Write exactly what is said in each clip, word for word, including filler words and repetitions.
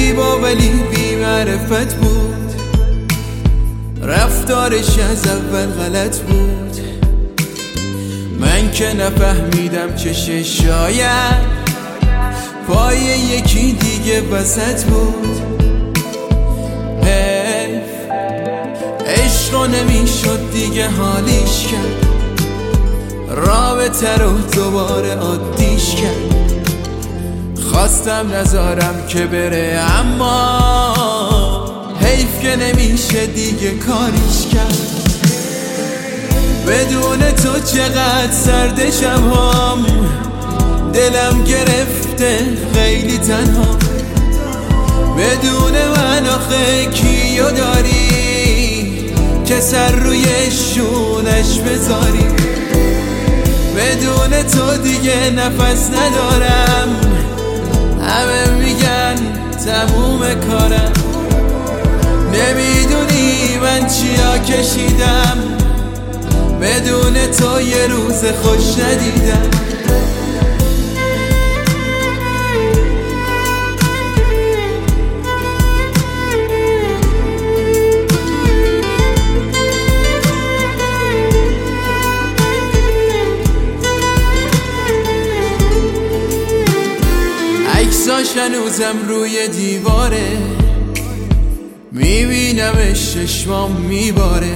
زیبا ولی بی معرفت بود، رفتارش از اول غلط بود. من که نفهمیدم چه شاید پای یکی دیگه وسط بود. حیف عشقا نمیشد دیگه حالیش کرد، رابطه رو دوباره عادیش کرد. خواستم نذارم که بره اما حیف که نمیشه دیگه کاریش کرد. بدون تو چقدر سرد شب‌هام، دلم گرفته خیلی تنها. بدون من آخه کیو داری که سر روی شونش بذاری؟ بدون تو دیگه نفس ندارم، همه میگن تموم کارم. نمیدونی من چیا کشیدم، بدون تو یه روز خوش ندیدم. عکساش هنوزم روی دیواره، میبینمش چشمام میباره.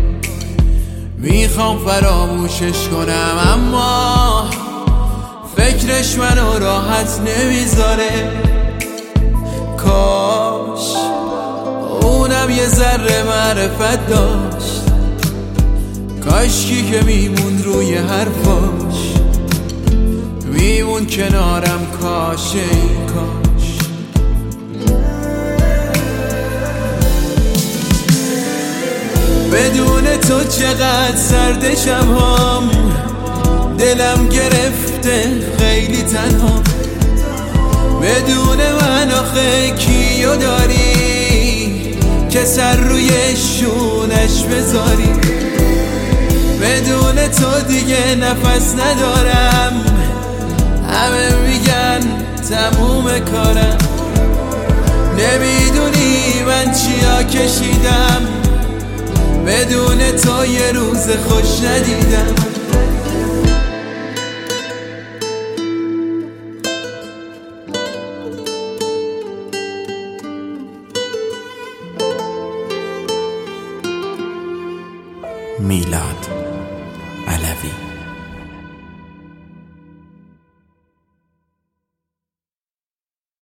میخوام فراموشش کنم اما فکرش منو راحت نمیذاره. کاش اونم یه ذره معرفت داشت، کاشکی که میمون روی حرفاش، میمون کنارم. کاش این کاش بدون تو چقدر سرد شب‌هام، دلم گرفته خیلی تنها. بدون من آخه کیو داری که سر روی شونش بذاری؟ بدون تو دیگه نفس ندارم، همه میگن تموم کارم. نمیدونی من چیا کشیدم، بدون تو یه روز خوش ندیدم. میلاد علوی.